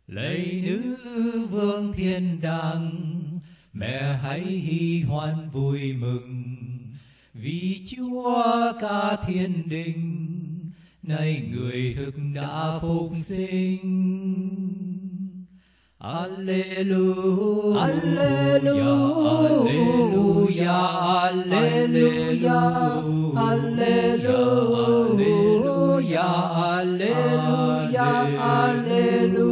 Lạy nữ vương thiên đàng, mẹ hãy hy hoan vui mừng, vì Chúa ca thiên đình nay người thực đã phục sinh. Alleluia, Alleluia, Alleluia, Alleluia, Alleluia, Alleluia, Alleluia.